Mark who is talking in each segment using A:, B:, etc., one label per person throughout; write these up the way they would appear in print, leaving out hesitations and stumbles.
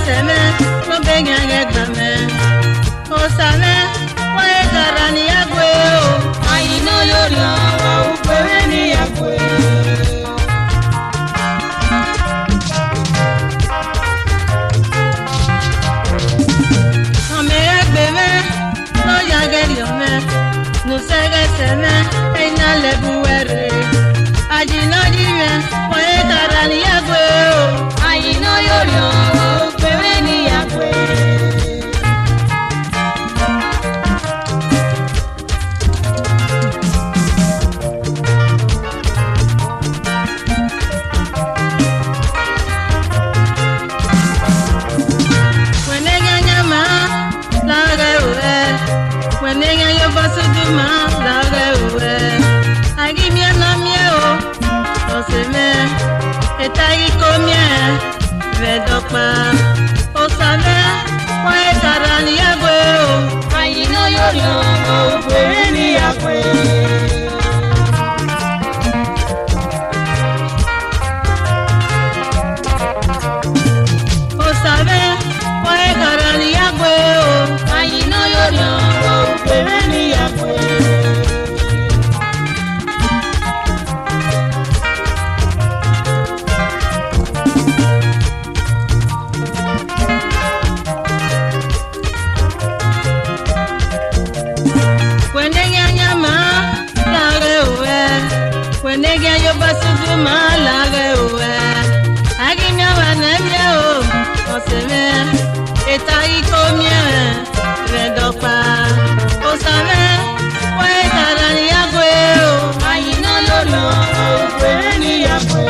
A: seme no benya ngame o same wa egarani agwe o ayi no yori wa upere ni agwe ame agbe me no yageri ome no sege seme ina lebuere aji no diwe wa egarani agwe o ayi no yori wa upere ni agwe Nega yo basu du ma la rewe agi mi na mi o o se me etai ko mi ve dokpa o sa me wa etarani agwe o ayi no yo yo o pe ni agwe o sa me wa etarani agwe o ayi no yo yo Pereni agwe Kwenenge nyama lare uwe Kwenenge yo basudu ma lare uwe Agi nyawa nemye o Oseme Eta iko mye Redopa Osame, wa etarani agwe o ayi no yori o pereni agwe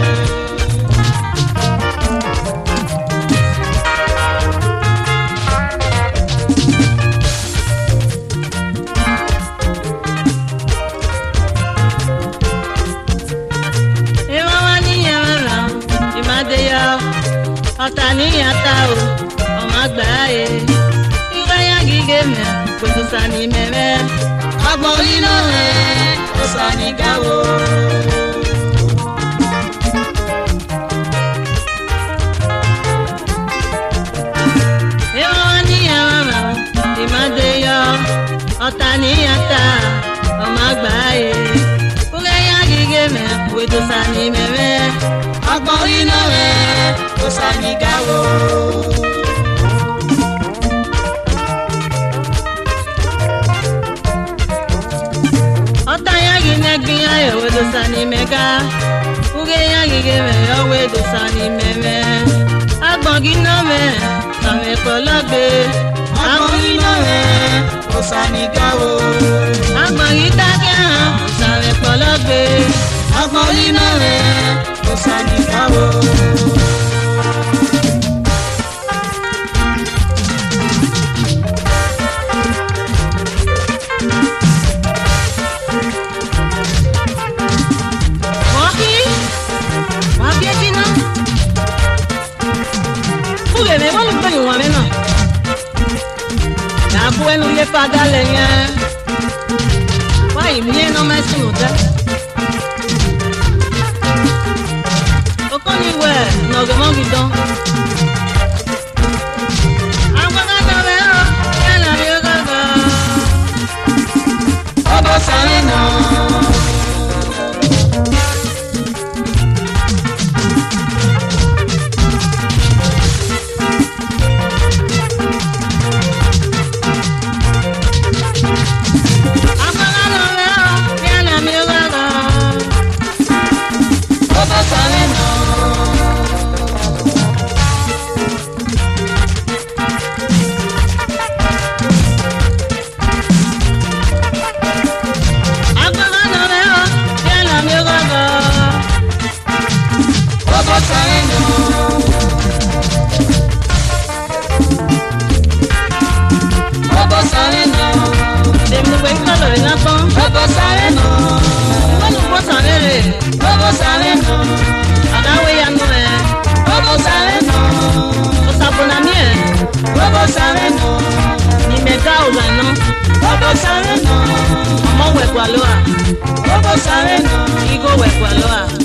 A: Ewa wani yara, imade ya Otani yata o, omagbaye Iwa ya gige me Kutusani meme Agbolino he Kusani gawo Ewa ni yama Imade yo Otani yata Omagbaye Uge ya gige me Kutusani meme Agbolino he Kusani gawo Wedosani mega uge yangi geve yo wedosani meme agbongi no me same kologbe agbongi no me osani gawo agbongi takia same kologbe agbongi no me osani gawo Me voy a poner un ameno. La buena le paga leña. Why me no me suda. O con mi we no go mo bidon. Agba ga na be o, ya na yo ga ga. Obo sare no. Sáré náà, ọmọ wẹ̀kọ̀ àlọ́ à, ọmọ sáré náà, igó wẹ̀kọ̀ àlọ́ à.